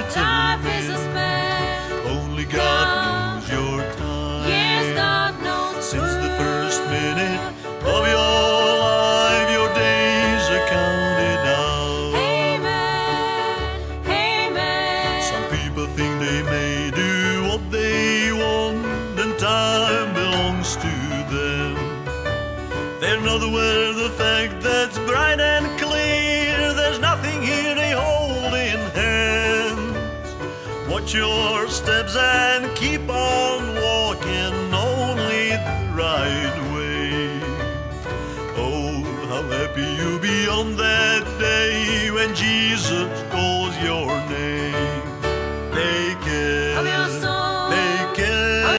eternity. Life is a spell. Only God knows your time. Yes, God knows. Since the first minute of your life, your days are counted out. Amen. Amen. Some people think they may do what they want, and time belongs to them. They're not aware of the fact that's bright and clear. There's nothing here they hold in hands. Watch your steps and keep on walking only the right way. Oh, how happy you'll be on that day when Jesus calls your